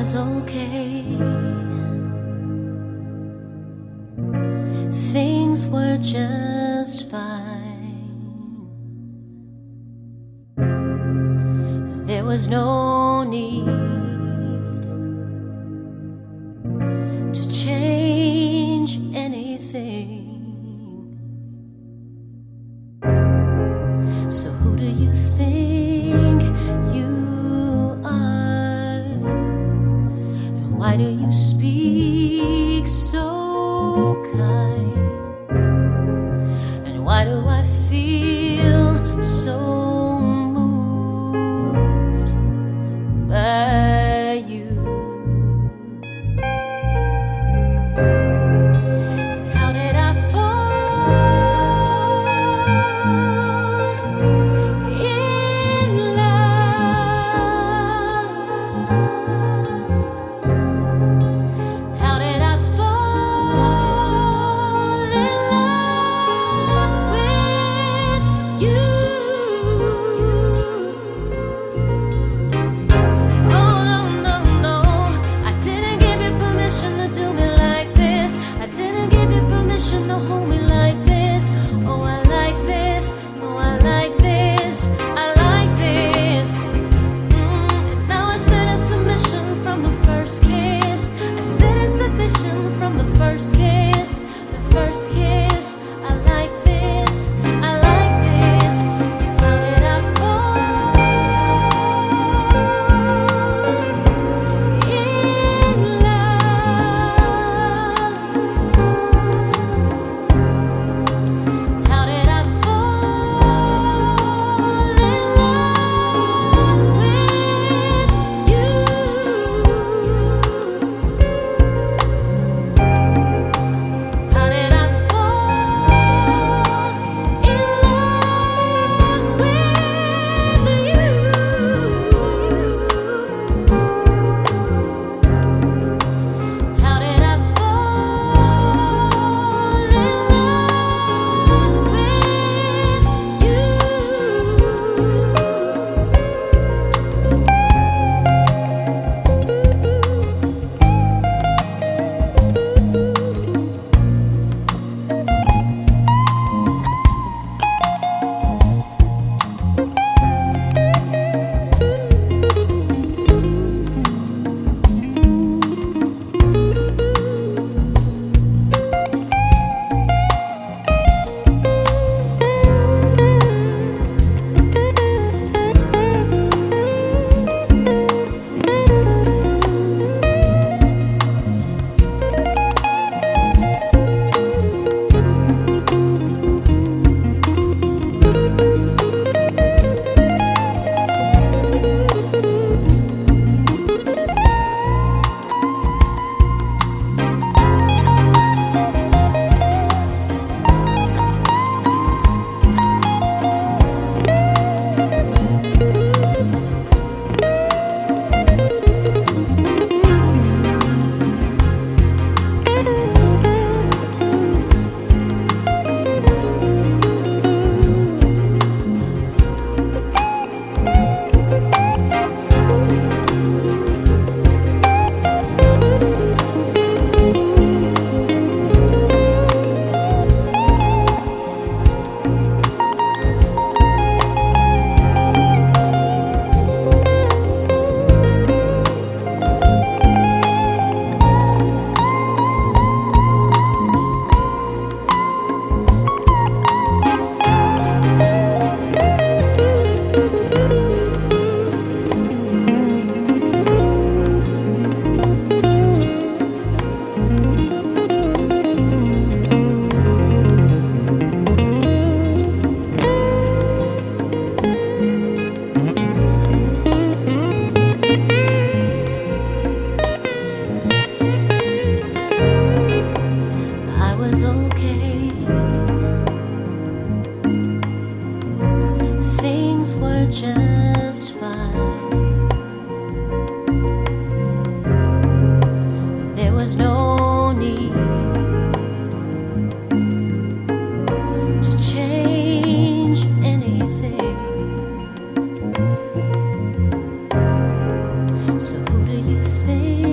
was okay. Things were just fine. There was no need to change anything. So who do you think you are? And why do you speak so kind? And why do I feel so moved by you? How did I fall in love? How did I fall in love with you? Oh no, no, no, I didn't give you permission to do me like this. I didn't give you permission to hold me like this. Oh, I like this. Oh, I like this. I like this. And now I sit in submission from the first kiss. I sit in submission from the first kiss. The first kiss. I like this. I like this. How did I fall in love? How did I fall in love with you? How did I fall in love with you? How did I fall in love with you? I was okay. Things were just fine. There was no need to change anything. So who do you think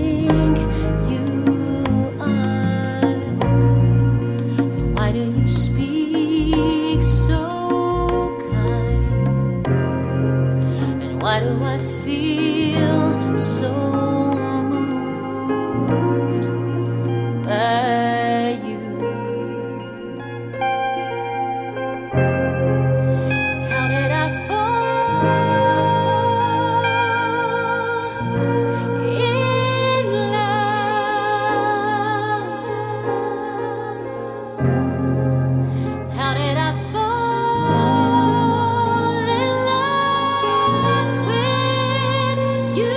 do I feel so moved by you? How did I fall in love? How did I fall in love with you?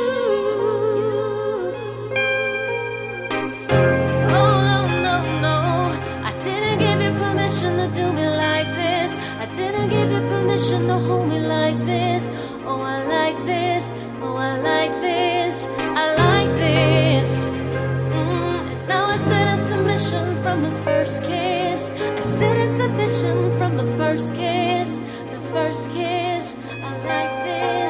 Oh no, no, no, I didn't give you permission to do me like this. I didn't give you permission to hold me like this. Oh, I like this. Oh, I like this. I like this. And now I sit in submission from the first kiss. I sit in submission from the first kiss. The first kiss. I like this.